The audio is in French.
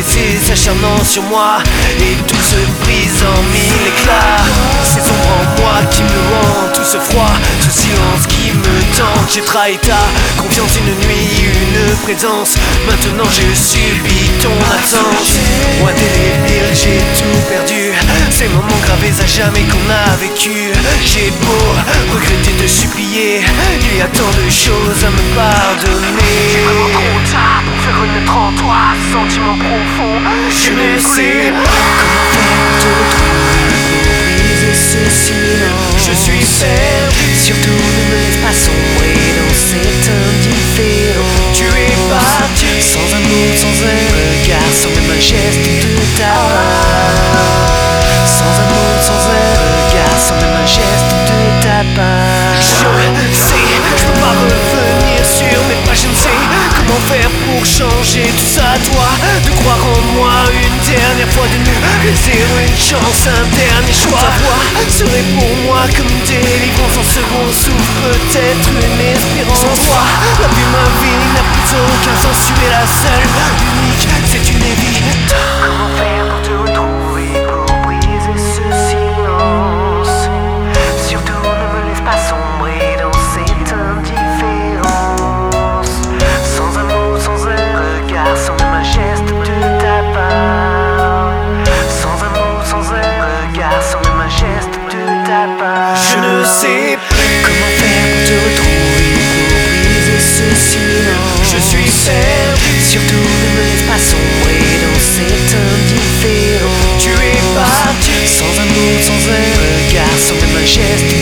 baiser s'acharnant sur moi et tout se brise en mille éclats. Ces ombres en moi qui me hantent, tout ce froid, ce silence qui me tente. J'ai trahi ta confiance une nuit, une présence. Maintenant je subis ton absence. Moi délire, j'ai tout perdu. Ces moments gravés à jamais qu'on a vécu. J'ai beau regretter de supplier, il y a tant de choses à me pardonner. C'est vraiment trop tard pour faire renaître en toi ce sentiment profond. Je ne sais pas comment faire te retrouver pour briser ce silence. Je suis perdu. Surtout ne me laisse pas sombrer dans cette indifférence. Tu es parti sans un mot, sans un regard, sans même un geste de ta part. Sans un mot, sans un regard, sans même un geste de ta part. Je sais, je peux pas revenir sur mes pas. Je ne sais comment faire pour changer tout ça. Toi, de croire en moi une dernière fois, de nous laisser une chance, un dernier choix. Ta voix serait pour moi comme une délivrance. En second souffle peut-être une espérance. Sans toi, la vie ma vie n'a plus aucun sens. Tu es la seule, unique, c'est une évidence. Comment faire pour te retrouver, pour briser ce silence? Surtout ne me laisse pas sombrer dans cette indifférence. Sans un mot, sans un regard, sans même un geste de ta part. Sans un mot, sans un regard, sans même un geste de ta part. Je ne sais plus comment faire pour te retrouver, pour briser ce silence. Je suis perdu. Surtout ne me laisse pas sombrer dans cette indifférence. Tu es parti sans un mot, sans un regard, sans même un geste